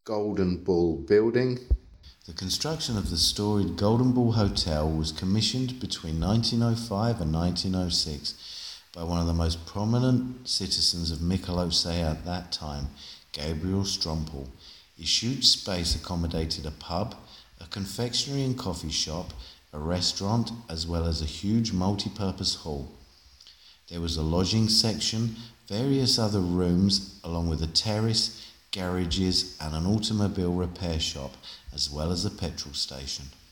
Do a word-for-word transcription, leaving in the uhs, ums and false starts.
Golden Bull building. The construction of the storied Golden Bull Hotel was commissioned between nineteen oh five and nineteen oh six by one of the most prominent citizens of Mikkelosei at that time, Gabriel Strompel. His huge space accommodated a pub, a confectionery and coffee shop, a restaurant, as well as a huge multi-purpose hall. There was a lodging section, various other rooms, along with a terrace, garages and an automobile repair shop, as well as a petrol station.